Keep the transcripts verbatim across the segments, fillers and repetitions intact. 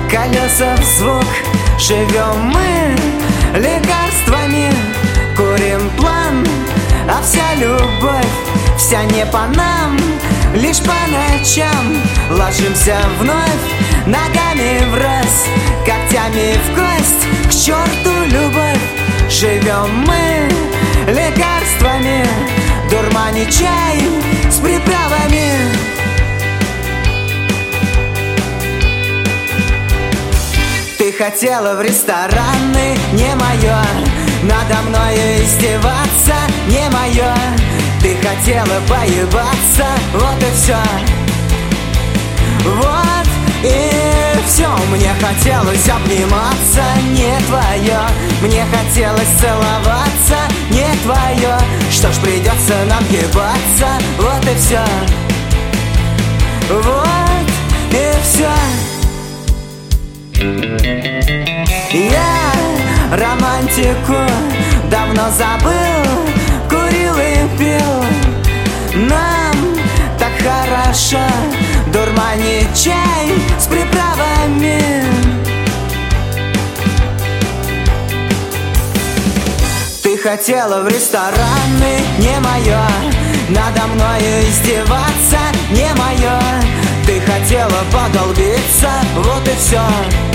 колеса в звук. Живем мы лекарствами, курим план, а вся любовь, вся не по нам. Лишь по ночам ложимся вновь, ногами в раз, когтями в кость. К черту любовь, живем мы лекарствами, дурмани чай с приправами. Ты хотела в рестораны, не мое, надо мною издеваться, не мое. Ты хотела поебаться, вот и все. Вот и все. Мне хотелось обниматься, не твое. Мне хотелось целоваться, не твое. Что ж, придется нам ебаться, вот и все. Вот и все. Я романтику давно забыл, курил и пил. Нам так хорошо, дурмани чай с приправами. Ты хотела в рестораны, не мое, надо мною издеваться, не мое. Ты хотела подолбиться, вот и все.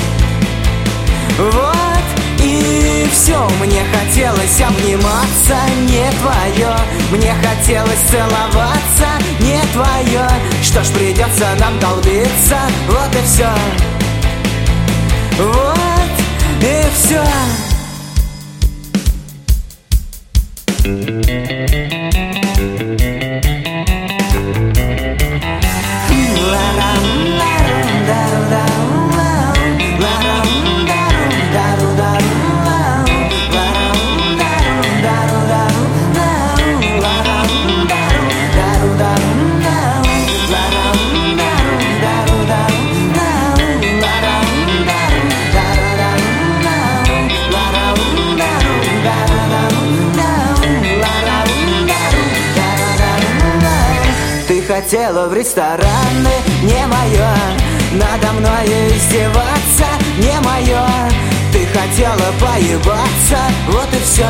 Вот и все. Мне хотелось обниматься, не твое. Мне хотелось целоваться, не твое. Что ж, придется нам долбиться, вот и все. Вот и все. Хотела в рестораны, не мое, надо мною издеваться, не мое. Ты хотела поебаться, вот и все.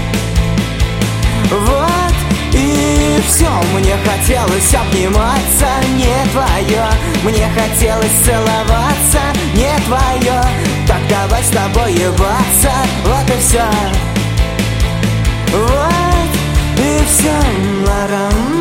Вот и все. Мне хотелось обниматься, не твое. Мне хотелось целоваться, не твое. Так давай с тобой ебаться, вот и все. Вот и все.